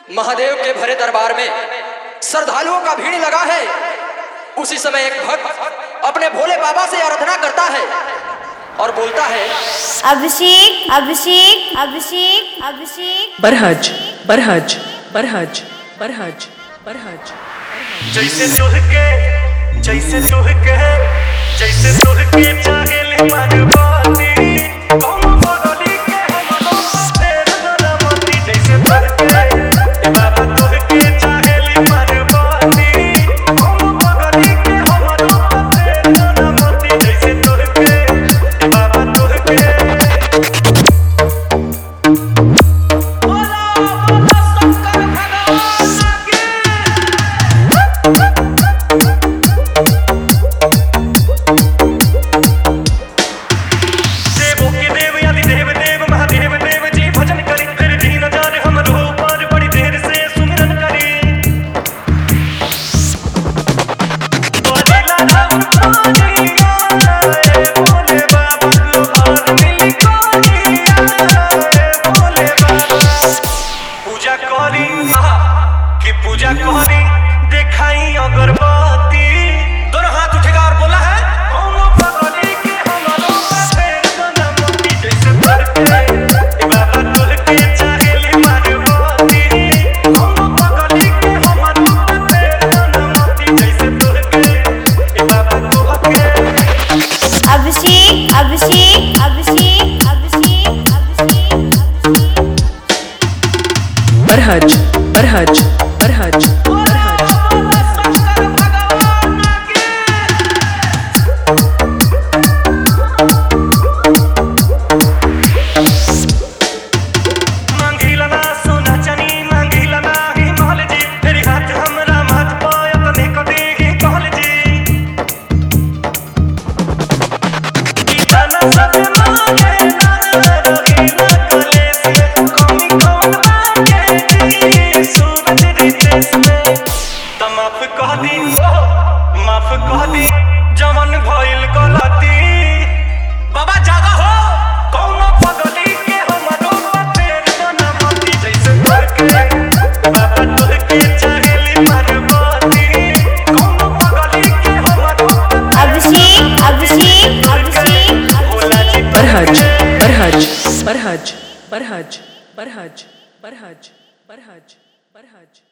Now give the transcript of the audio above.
महादेव के भरे दरबार में श्रद्धालुओं का भीड़ लगा है। उसी समय एक भक्त अपने भोले बाबा से आराधना करता है और बोलता है, अभिषेक अभिषेक अभिषेक अभिषेक बरहज बरहज बरहज बरहज बरहज जैसे तुहके चाहे ले मरवाती कौन बदली के हमरो फेर दरमती जैसे तुहके बाबा तुहके चाहे ले मरवाती कौन बदली के हमरो फेर दरमती जैसे तुहके बाबा तुहके बोला बोला शंकर भगवान की पूजा करी देखाई अगरबत्ती दोनों हाथ उठेगा और बोला है कौनो बदली के हमरो फेर दरमती जैसे तुहके बाबा तुहके चाहे ले मरवाती कौनो बदली के हमरो फेर दरमती जैसे तुहके बाबा तुहके अभिषेक अभिषेक अभिषेक अभिषेक अभिषेक बरहज बरहज बरहज माफ कह दी जवन भइल गलती बाबा जागा हो कौनो बदली के हमरो फेर दरमती जैसे तुहके बाबा तुहके चाहे ले मरवाती कौनो बदली के हमरो अभिषेक अभिषेक अभिषेक बरहज बरहज बरहज बरहज बरहज बरहज बरहज बरहज